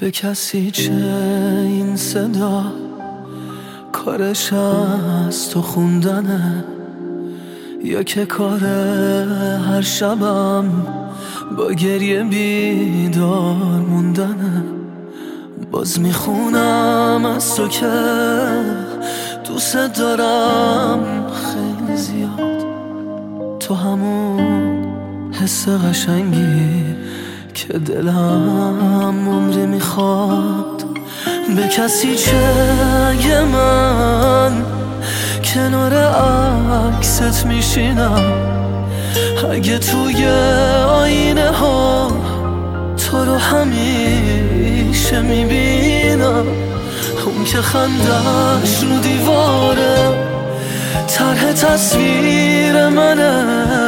به کسی چه این صدا؟ کارش از تو خوندنه یا که کار هر شبم با گریه بیدار موندنه؟ باز میخونم از تو که دوست دارم خیلی زیاد، تو همون حس قشنگی که دلم عمری میخواد. به کسی چه اگه من کنار عکست میشینم، اگه توی آینه ها تو رو همیشه میبینم، اون که خندش رو دیواره طرح تصویر منه،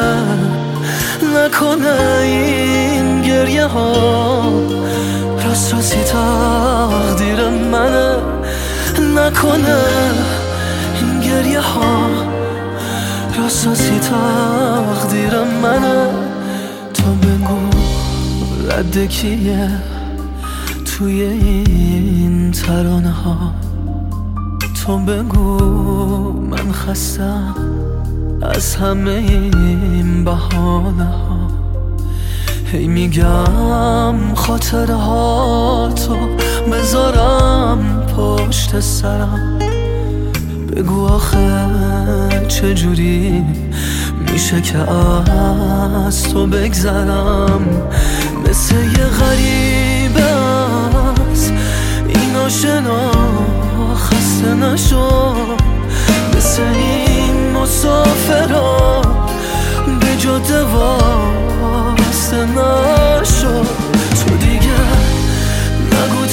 نکنه این گریه ها راست راستی تقدیر منه، نکنه این گریه ها راست راستی تقدیر منه. تو بگو رد کیه توی این ترانه ها، تو بگو من خستم از همه این بهانه ها. هی میگم خاطره ها تو بذارم پشت سرم، بگو آخه چجوری میشه که از تو بگذرم؟ مثل یه غریبه از این آشنا خسته نشو، مثل این مسافرها به جاده واسه نشو. تو دیگه نگو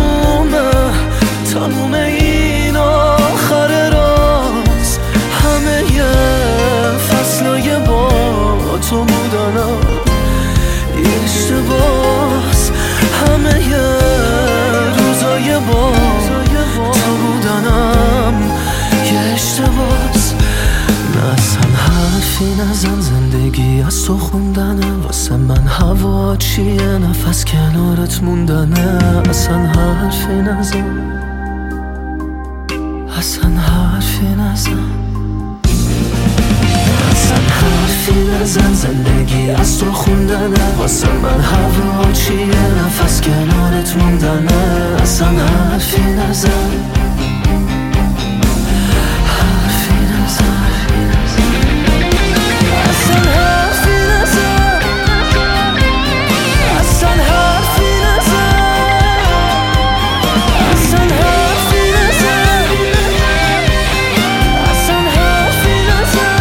تموم این آخر راست، همه یه فصلای با تو بودنم یه اشتباس، همه یه روزای با تو بودنم یه اشتباس. نه اصلا حرفی نزن، زندگی از تو خوندنه، واسه من هوا چیه نفس کنارت موندنه. اصلا حرفی نزن، اصلا حرفی نزن، اصلا حرفی نزن، زندگی از تو خوندنه، واسه من هوا چیه نفس کنارت موندنه. اصلا حرفی نزن، حرفی نزن، اصلا حرفی نزن، اصلا حرفی نزن، اصلا حرفی نزن، اصلا حرفی نزن.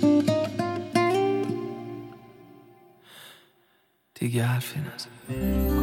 دیگه حرفی نزن.